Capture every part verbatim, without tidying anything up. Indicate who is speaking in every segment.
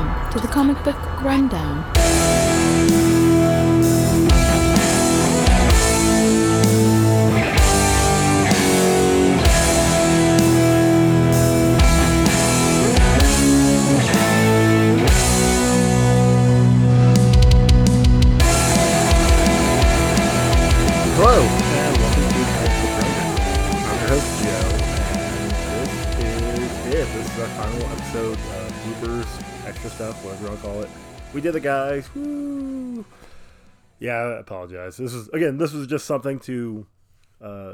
Speaker 1: Welcome to the Comic Book Rundown.
Speaker 2: Hello, and welcome to Comic Book Rundown. I'm your host, Joe, and this is it. This is our final episode of bloopers, extra stuff, whatever you want to call it. We did it, guys. Woo! Yeah, I apologize. This is, again, this was just something to uh,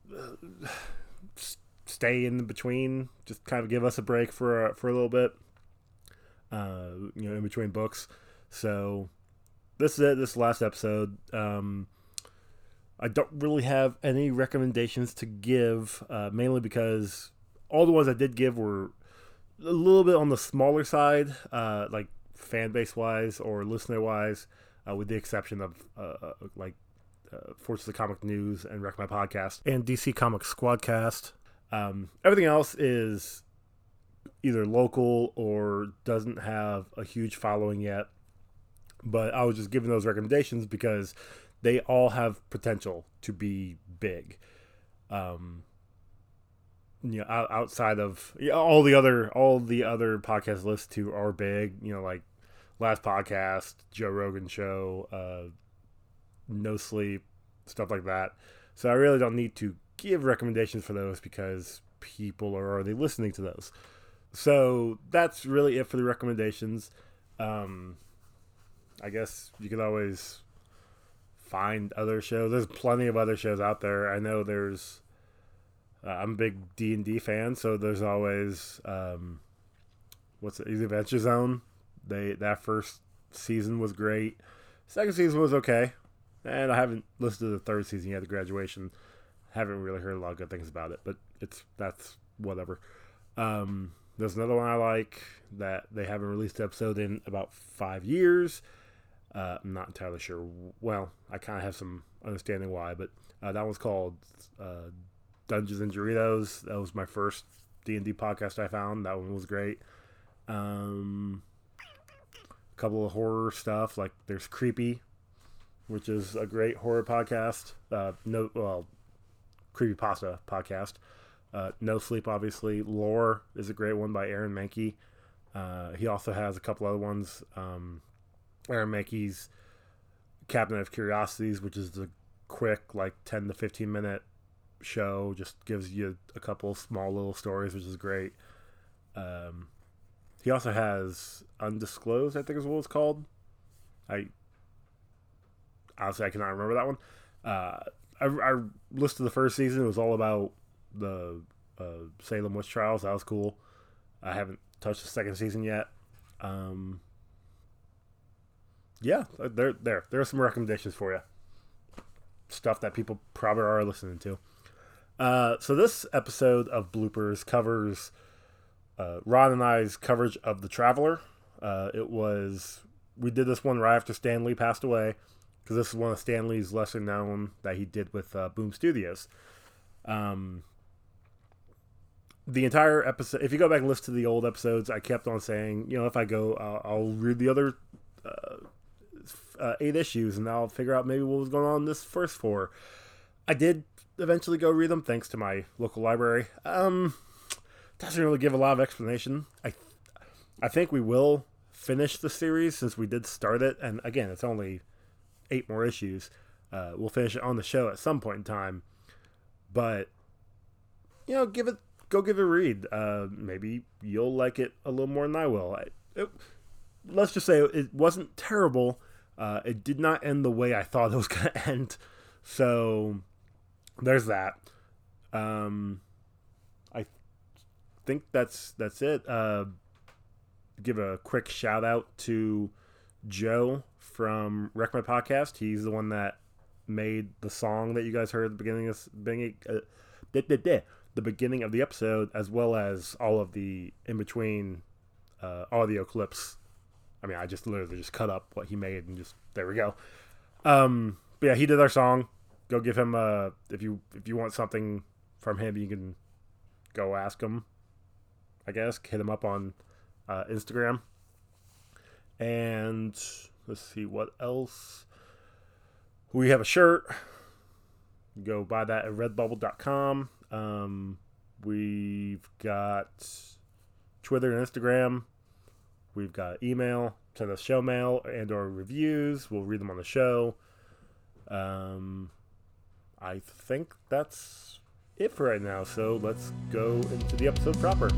Speaker 2: stay in between, just kind of give us a break for a, for a little bit, uh, you know, in between books. So, this is it. This is the last episode. Um... I don't really have any recommendations to give, uh, mainly because all the ones I did give were a little bit on the smaller side, uh, like fan base wise or listener wise, uh, with the exception of uh, like uh, Forces of Comic News and Wreck My Podcast and D C Comics Squadcast. Um, everything else is either local or doesn't have a huge following yet. But I was just giving those recommendations because they all have potential to be big. Um, you know, outside of you know, all the other all the other podcasts listed to are big. You know, like Last Podcast, Joe Rogan Show, uh, No Sleep, stuff like that. So I really don't need to give recommendations for those because people are already listening to those. So that's really it for the recommendations. Um, I guess you could always find other shows. There's plenty of other shows out there. I know there's uh, I'm a big D and D fan, so there's always um, what's it, the Adventure Zone. They that first season was great. Second season was okay, and I haven't listened to the third season yet. The Graduation, haven't really heard a lot of good things about it, but it's that's whatever. Um, there's another one I like that they haven't released an episode in about five years. Uh, I'm not entirely sure. Well, I kind of have some understanding why, but uh, that one's called uh, Dungeons and Doritos. That was my first D and D podcast I found. That one was great. Um, a couple of horror stuff, like there's Creepy, which is a great horror podcast. Uh, no, well, Creepypasta podcast. Uh, No Sleep, obviously. Lore is a great one by Aaron Mahnke. Uh, he also has a couple other ones. Um, Aaron Mahnke's Cabinet of Curiosities, which is the quick, like ten to fifteen minute show, just gives you a couple small little stories, which is great. Um, he also has Undisclosed, I think is what it's called. I honestly I cannot remember that one. Uh, I, I listened to the first season. It was all about the uh, Salem witch trials. That was cool. I haven't touched the second season yet. Um, Yeah, there, there, there are some recommendations for you. Stuff that people probably are listening to. Uh, so this episode of Bloopers covers uh, Ron and I's coverage of The Traveler. Uh, it was we did this one right after Stan Lee passed away, because this is one of Stan Lee's lesser known that he did with uh, Boom Studios. Um, the entire episode, if you go back and listen to the old episodes, I kept on saying, you know, if I go, I'll, I'll read the other Uh, Uh, eight issues, and I'll figure out maybe what was going on in this first four. I did eventually go read them thanks to my local library. Um, doesn't really give a lot of explanation. I, I think we will finish the series since we did start it, and again, it's only eight more issues. Uh, we'll finish it on the show at some point in time, but you know, give it, go give it a read. Uh, maybe you'll like it a little more than I will. I, it, let's just say it wasn't terrible. Uh, it did not end the way I thought it was going to end. So, there's that. Um, I think that's that's it. Uh, give a quick shout out to Joe from Wreck My Podcast. He's the one that made the song that you guys heard at the beginning of, beginning, uh, the beginning of the episode, as well as all of the in-between uh, audio clips. I mean, I just literally just cut up what he made and just, there we go. Um, but yeah, he did our song. Go give him a, if you if you want something from him, you can go ask him, I guess. Hit him up on uh, Instagram. And let's see what else. We have a shirt. Go buy that at redbubble dot com. Um, we've got Twitter and Instagram. We've got email. Send us show mail and or reviews. We'll read them on the show. Um, I think that's it for right now. So let's go into the episode proper.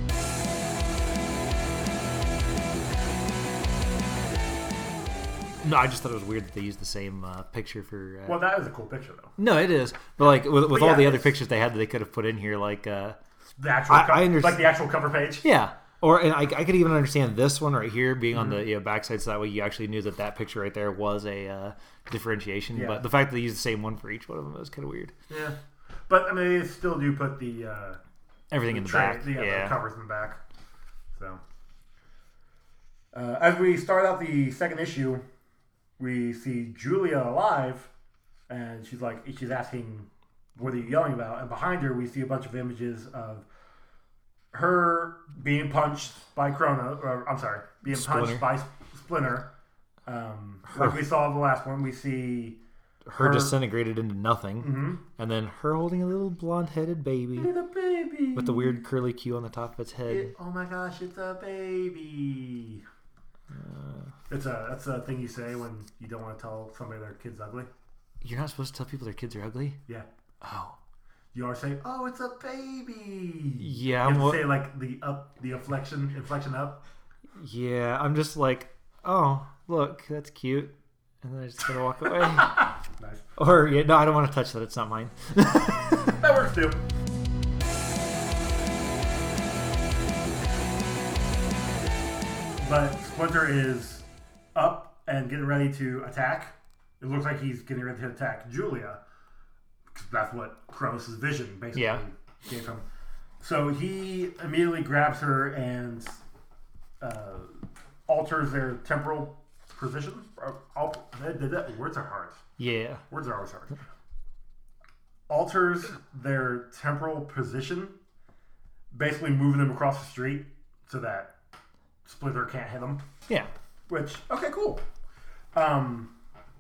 Speaker 3: No, I just thought it was weird that they used the same uh, picture for... Uh...
Speaker 2: Well, that is a cool picture, though.
Speaker 3: No, it is. But like with, with
Speaker 2: But yeah,
Speaker 3: all the other
Speaker 2: it's-
Speaker 3: pictures they had that they could have put in here, like... Uh...
Speaker 2: The actual
Speaker 3: I-
Speaker 2: co-
Speaker 3: I underst-
Speaker 2: like the actual cover page.
Speaker 3: Yeah. Or and I, I could even understand this one right here being
Speaker 2: Mm-hmm.
Speaker 3: on the you know, backside, so that way you actually knew that that picture right there was a uh, differentiation.
Speaker 2: Yeah.
Speaker 3: But the fact that they used the same one for each one of them was kind of weird.
Speaker 2: Yeah. But, I mean, they still do put the... Uh,
Speaker 3: Everything in the
Speaker 2: tray-
Speaker 3: back.
Speaker 2: The, uh,
Speaker 3: yeah.
Speaker 2: the covers in the back. So, uh, as we start out the second issue, we see Julia alive, and she's like, she's asking, "What are you yelling about?" And behind her, we see a bunch of images of her being punched by Chrono, or I'm sorry, being
Speaker 3: Splinter.
Speaker 2: punched by Splinter. Um,
Speaker 3: Her-
Speaker 2: like we saw in the last one, we see
Speaker 3: Her,
Speaker 2: her-
Speaker 3: disintegrated into nothing,
Speaker 2: mhm,
Speaker 3: and then her holding a little blonde-headed baby
Speaker 2: little baby
Speaker 3: with the weird curly Q on the top of its head.
Speaker 2: It- oh my gosh, it's a baby.
Speaker 3: Uh,
Speaker 2: It's a that's a thing you say when you don't want to tell somebody their kid's ugly.
Speaker 3: you're not supposed to tell people their kids are ugly?
Speaker 2: Yeah.
Speaker 3: Oh.
Speaker 2: You always say, "Oh, it's a baby."
Speaker 3: Yeah,
Speaker 2: You have
Speaker 3: I'm,
Speaker 2: to say like the up, the inflection, inflection up.
Speaker 3: yeah, I'm just like, oh, look, that's cute. And then I just gotta walk away.
Speaker 2: Nice.
Speaker 3: Or, yeah, no, I don't want to touch that. It's not mine.
Speaker 2: That works too. But Splinter is up and getting ready to attack. It looks like he's getting ready to attack Julia. 'Cause that's what Kronos' vision basically
Speaker 3: Yeah.
Speaker 2: gave him. So he immediately grabs her and uh, alters their temporal position. Or, al- words are hard.
Speaker 3: Yeah.
Speaker 2: Words are always hard. Alters their temporal position, basically moving them across the street so that Splinter can't hit them.
Speaker 3: Yeah.
Speaker 2: Which, okay, cool. Um,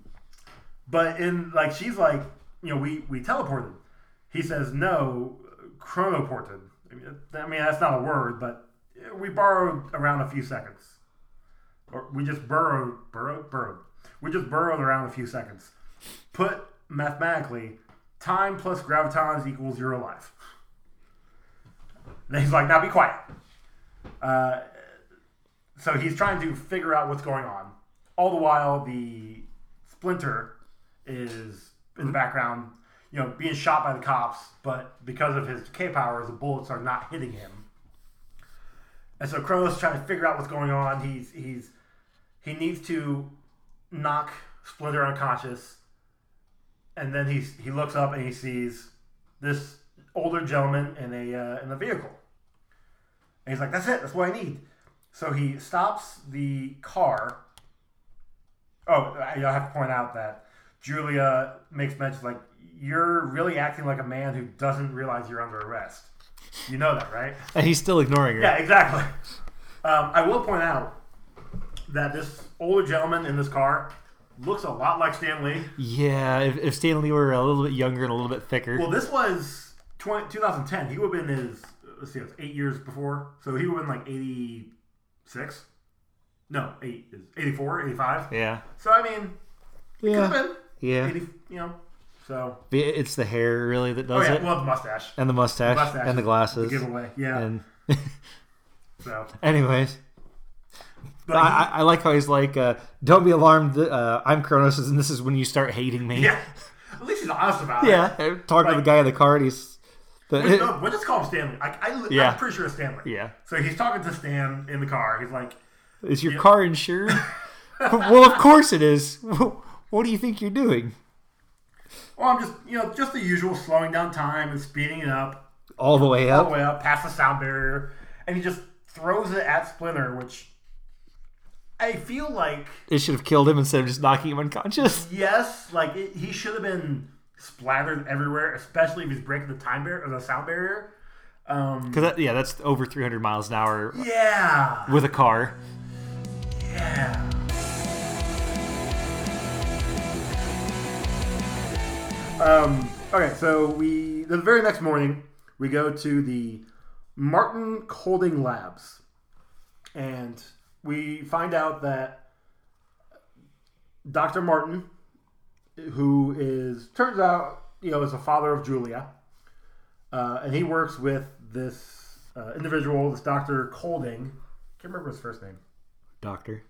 Speaker 2: but in, like, she's like, you know, we, we teleported. He says, no, chronoported. I mean, I mean, that's not a word, but we borrowed around a few seconds. Or we just burrowed, burrowed, burrowed. We just burrowed around a few seconds. Put mathematically, time plus gravitons equals you're alive. And he's like, now be quiet. Uh, so he's trying to figure out what's going on. All the while, the Splinter is in the background, you know, being shot by the cops, but because of his K powers, the bullets are not hitting him. And so Kronos is trying to figure out what's going on. He's he's he needs to knock Splinter unconscious, and then he's he looks up and he sees this older gentleman in a uh, in a vehicle, and he's like, "That's it. That's what I need." So he stops the car. Oh, I I have to point out that Julia makes mention like, "You're really acting like a man who doesn't realize you're under arrest." You know that, right?
Speaker 3: And he's still ignoring her.
Speaker 2: Yeah, exactly. Um, I will point out that this older gentleman in this car looks a lot like Stan Lee.
Speaker 3: Yeah, if, if Stan Lee were a little bit younger and a little bit thicker.
Speaker 2: Well, this was twenty, twenty ten. He would have been his, let's see, it was eight years before. So he would have been like eighty-six. No, eight is eighty-four, eighty-five.
Speaker 3: yeah.
Speaker 2: So, I mean, it
Speaker 3: Yeah.
Speaker 2: could have been
Speaker 3: Yeah.
Speaker 2: eighty, you know, so.
Speaker 3: It's the hair, really, that
Speaker 2: Oh,
Speaker 3: does
Speaker 2: yeah,
Speaker 3: it.
Speaker 2: well, the mustache.
Speaker 3: And the mustache.
Speaker 2: Mustache
Speaker 3: and the
Speaker 2: is
Speaker 3: glasses.
Speaker 2: The giveaway, yeah.
Speaker 3: And
Speaker 2: so,
Speaker 3: anyways.
Speaker 2: but
Speaker 3: I,
Speaker 2: he-
Speaker 3: I, I like how he's like, uh, don't be alarmed. Uh, I'm Kronos, and this is when you start hating me.
Speaker 2: yeah, at least he's honest about it.
Speaker 3: Yeah. Talking to
Speaker 2: Like-
Speaker 3: the guy in the car, and he's. The,
Speaker 2: We'll, no, we'll just call him Stanley. I, I,
Speaker 3: Yeah.
Speaker 2: I'm pretty sure it's Stanley.
Speaker 3: yeah.
Speaker 2: So he's talking to Stan in the car. He's like,
Speaker 3: Is your
Speaker 2: Yeah.
Speaker 3: car insured? Well, of course it is. What do you think you're doing?
Speaker 2: well, I'm just, you know, just the usual slowing down time and speeding it up
Speaker 3: All the way
Speaker 2: all
Speaker 3: up?
Speaker 2: the way up past the sound barrier. And he just throws it at Splinter, which I feel like,
Speaker 3: It should have killed him instead of just knocking him unconscious.
Speaker 2: yes, like it, he should have been splattered everywhere, especially if he's breaking the time barrier or the sound barrier. Um,
Speaker 3: Because that, yeah, that's over three hundred miles an hour
Speaker 2: yeah.
Speaker 3: with a car.
Speaker 2: Yeah. Um, okay, so we the very next morning we go to the Martin Colding Labs, and we find out that Doctor Martin, who is turns out you know is the father of Julia, uh, and he works with this uh, individual, this Doctor Colding. Can't remember his first name.
Speaker 3: Doctor.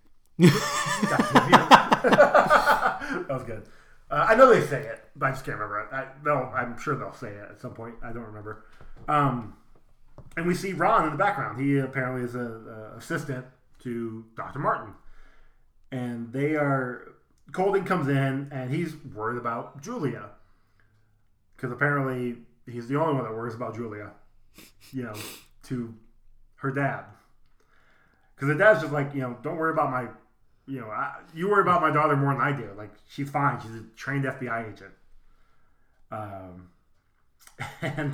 Speaker 2: That was good. Uh, I know they say it, but I just can't remember it. I, they'll, I'm sure they'll say it at some point. I don't remember. Um, and we see Ron in the background. He apparently is a, a assistant to Doctor Martin. And they are... Colding comes in, and he's worried about Julia. Because apparently he's the only one that worries about Julia. You know, to her dad. Because the dad's just like, you know, don't worry about my... You know, I, you worry about my daughter more than I do. Like, she's fine. She's a trained F B I agent. Um, and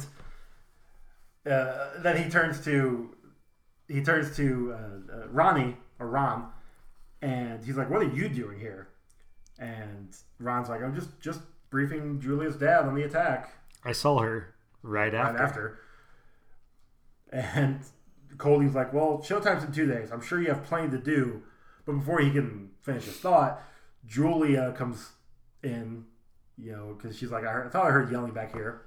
Speaker 2: uh, then he turns to he turns to uh, uh, Ronnie or Ron, and he's like, "What are you doing here?" And Ron's like, "I'm just just briefing Julia's dad on the attack."
Speaker 3: I saw her right after.
Speaker 2: Right after. And Colding's like, "Well, showtime's in two days. I'm sure you have plenty to do." But before he can finish his thought, Julia comes in, you know, because she's like, I, heard, I thought I heard yelling back here.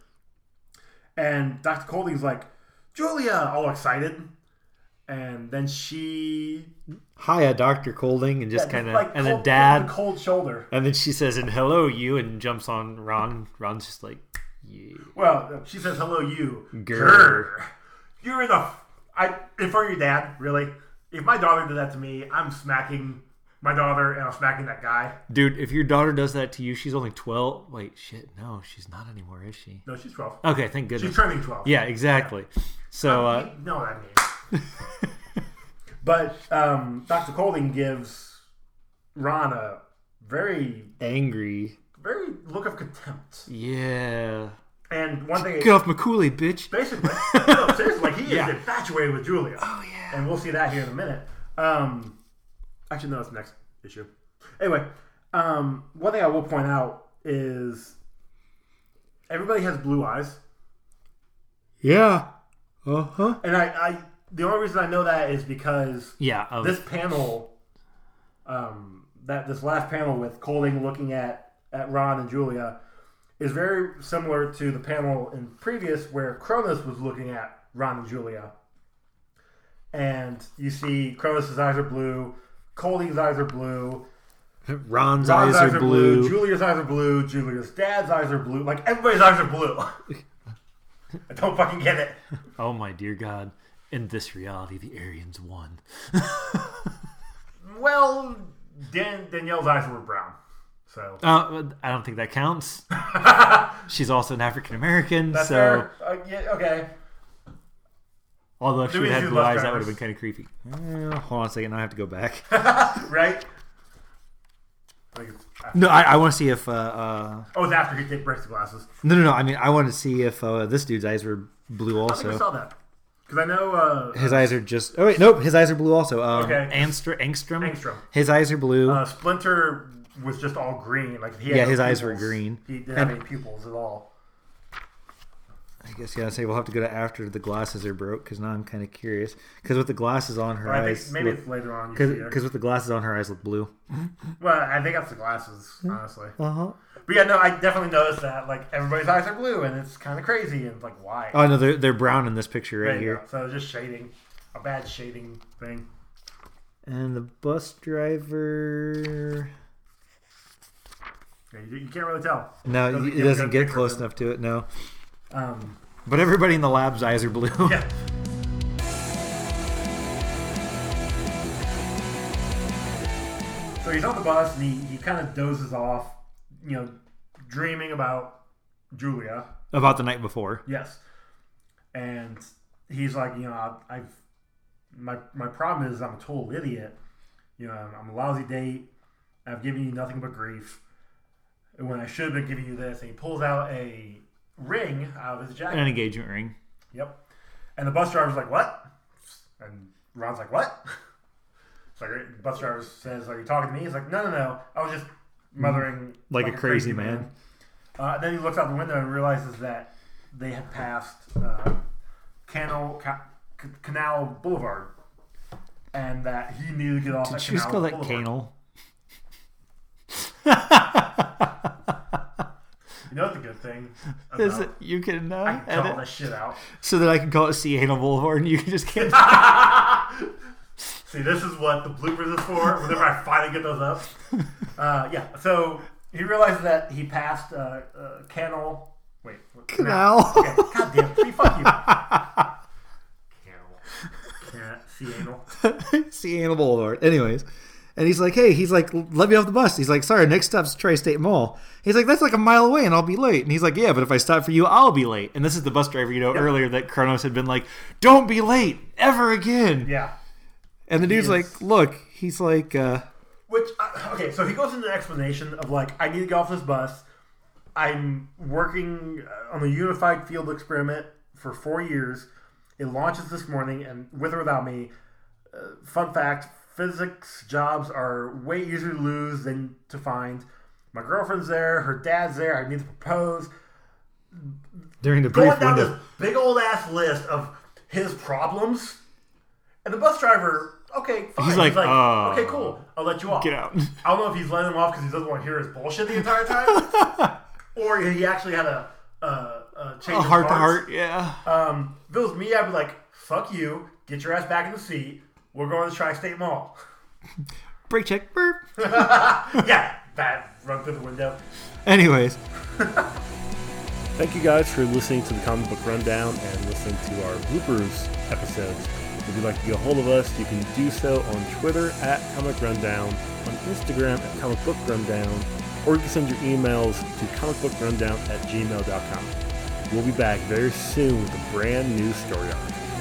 Speaker 2: And Doctor Colding's like, Julia, all excited. And then she...
Speaker 3: Hiya, Doctor Colding, and just
Speaker 2: yeah,
Speaker 3: kind of...
Speaker 2: like
Speaker 3: and
Speaker 2: cold,
Speaker 3: then Dad...
Speaker 2: The cold shoulder.
Speaker 3: And then she says, and hello, you, and jumps on Ron. Ron's just like, yeah.
Speaker 2: Well, she says, hello, you.
Speaker 3: Grr.
Speaker 2: Grr. You're the... I, in front of your dad, really? If my daughter did that to me, I'm smacking my daughter and I'm smacking that guy.
Speaker 3: Dude, if your daughter does that to you, she's only twelve. Wait, shit, no, she's not anymore, is she?
Speaker 2: No, she's twelve.
Speaker 3: Okay, thank goodness.
Speaker 2: She's turning twelve.
Speaker 3: Yeah, exactly. Yeah. So,
Speaker 2: um,
Speaker 3: uh...
Speaker 2: you know what I mean. But um, Doctor Colding gives Ron a very...
Speaker 3: angry...
Speaker 2: very look of contempt.
Speaker 3: Yeah.
Speaker 2: And one thing...
Speaker 3: Get off my Kool-Aid, bitch.
Speaker 2: Basically. No, seriously, like, he
Speaker 3: yeah.
Speaker 2: is infatuated with Julia.
Speaker 3: Oh, yeah.
Speaker 2: And we'll see that here in a minute. Um, actually, no, it's the next issue. Anyway, um, one thing I will point out is everybody has blue eyes.
Speaker 3: Yeah. Uh-huh.
Speaker 2: And I, I the only reason I know that is because
Speaker 3: yeah, um,
Speaker 2: this panel, um, that this last panel with Colding looking at, at Ron and Julia is very similar to the panel in previous where Cronus was looking at Ron and Julia. And you see Cronus' eyes are blue, Colding's eyes are blue,
Speaker 3: Ron's,
Speaker 2: Ron's
Speaker 3: eyes,
Speaker 2: eyes
Speaker 3: are,
Speaker 2: are
Speaker 3: blue.
Speaker 2: blue, Julia's eyes are blue, Julia's dad's eyes are blue. Like, everybody's eyes are blue. I don't fucking get it.
Speaker 3: Oh my dear God. In this reality, the Aryans won.
Speaker 2: Well, Dan- Danielle's eyes were brown. So
Speaker 3: uh, I don't think that counts. She's also an African American, so
Speaker 2: fair. Uh, yeah, okay.
Speaker 3: Although if she
Speaker 2: Do we
Speaker 3: had
Speaker 2: do
Speaker 3: blue
Speaker 2: bus
Speaker 3: eyes, that would
Speaker 2: drivers?
Speaker 3: have been kind of creepy. Uh, hold on a second, I have to go back.
Speaker 2: Right? I think it's after.
Speaker 3: No, I, I want to see if. Uh, uh,
Speaker 2: Oh, it's after he take breaks the glasses.
Speaker 3: no, no, no. I mean, I want to see if uh, this dude's eyes were blue
Speaker 2: I think I
Speaker 3: also.
Speaker 2: saw that. Because I know... Uh,
Speaker 3: His eyes are just. Oh wait, nope. His eyes are blue also. Um,
Speaker 2: Okay.
Speaker 3: Angstrom, Angstrom.
Speaker 2: Angstrom.
Speaker 3: His eyes are blue.
Speaker 2: Uh, Splinter was just all green. Like he had
Speaker 3: Yeah,
Speaker 2: no
Speaker 3: his eyes were
Speaker 2: pupils.
Speaker 3: green.
Speaker 2: He didn't
Speaker 3: And-
Speaker 2: have any pupils at all.
Speaker 3: I guess yeah. I say we'll have to go to after the glasses are broke because now I'm kind of curious. Because with the glasses on her
Speaker 2: Or I
Speaker 3: eyes,
Speaker 2: think maybe
Speaker 3: look,
Speaker 2: it's later on. You see it.
Speaker 3: because with the glasses on her eyes look blue.
Speaker 2: Well, I think that's the glasses, honestly.
Speaker 3: Uh huh.
Speaker 2: But yeah, no, I definitely noticed that. Like everybody's eyes are blue, and it's kind of crazy. And it's like, why?
Speaker 3: Oh no, they're they're brown in this picture right
Speaker 2: There you
Speaker 3: here.
Speaker 2: go. So it's just shading, a bad shading thing.
Speaker 3: And the bus driver.
Speaker 2: Yeah, you, you can't really tell.
Speaker 3: No,
Speaker 2: Doesn't
Speaker 3: it
Speaker 2: give a
Speaker 3: doesn't
Speaker 2: good
Speaker 3: get
Speaker 2: picture
Speaker 3: close
Speaker 2: of it.
Speaker 3: enough to it. No,
Speaker 2: Um,
Speaker 3: but everybody in the lab's eyes are blue.
Speaker 2: yeah. So he's on the bus and he, he kind of dozes off, you know, dreaming about Julia.
Speaker 3: About the night before.
Speaker 2: Yes. And he's like, you know, I, I've my my problem is I'm a total idiot. You know, I'm, I'm a lousy date. I've given you nothing but grief. And when I should have been giving you this, and he pulls out a ring out of his jacket.
Speaker 3: An engagement ring.
Speaker 2: Yep. And the bus driver's like, what? And Ron's like, what? So the bus driver says, are you talking to me? He's like, no, no, no. I was just mothering
Speaker 3: Like a crazy man.
Speaker 2: Uh, then he looks out the window and realizes that they had passed uh, Canal Ca- Canal Boulevard, and that he needed to get off.
Speaker 3: Did
Speaker 2: at
Speaker 3: you just call
Speaker 2: Canal
Speaker 3: that
Speaker 2: Boulevard.
Speaker 3: Canal?
Speaker 2: You know what the good thing about,
Speaker 3: Is it you can uh,
Speaker 2: I can call
Speaker 3: edit
Speaker 2: that shit out.
Speaker 3: so that I can call it Ciano Boulevard and you can just get.
Speaker 2: See, this is what the bloopers is for. Whenever I finally get those up, uh, yeah. So he realizes that he passed uh, uh, Canal. Wait, what,
Speaker 3: Canal.
Speaker 2: Okay, God damn it! See, fuck you. Canal. Can't see anal.
Speaker 3: Ciano Boulevard. Anyways. And he's like, hey, he's like, let me off the bus. He's like, sorry, next stop's Tri-State Mall. He's like, that's like a mile away and I'll be late. And he's like, yeah, but if I stop for you, I'll be late. And this is the bus driver, you know,
Speaker 2: Yep.
Speaker 3: earlier that Kronos had been like, don't be late ever again.
Speaker 2: Yeah.
Speaker 3: And the dude's
Speaker 2: is.
Speaker 3: like, look, he's like, uh,
Speaker 2: Which uh, okay, so he goes into an explanation of like, I need to get off this bus. I'm working on a unified field experiment for four years. It launches this morning, and with or without me. Uh, fun fact: physics jobs are way easier to lose than to find. My girlfriend's there. Her dad's there. I need to propose.
Speaker 3: during the
Speaker 2: Going
Speaker 3: brief
Speaker 2: down
Speaker 3: window.
Speaker 2: this big old ass list of his problems, and the bus driver. Okay, fine.
Speaker 3: He's like, uh,
Speaker 2: okay, cool. I'll let you off.
Speaker 3: Get out.
Speaker 2: I don't know if he's letting him off because he doesn't want to hear his bullshit the entire time, or he actually had a, a, a change
Speaker 3: A
Speaker 2: of
Speaker 3: heart to
Speaker 2: hearts.
Speaker 3: heart, yeah.
Speaker 2: Um, if it was me, I'd be like, "Fuck you! Get your ass back in the seat. We're going to Tri-State Mall."
Speaker 3: Brake check, burp.
Speaker 2: Yeah, that run through the window.
Speaker 3: Anyways,
Speaker 2: Thank you guys for listening to the Comic Book Rundown and listening to our bloopers episodes. If you'd like to get a hold of us, you can do so on Twitter at Comic Rundown, on Instagram at Comic Book Rundown, or you can send your emails to comicbookrundown at gmail dot com. We'll be back very soon with a brand new story arc.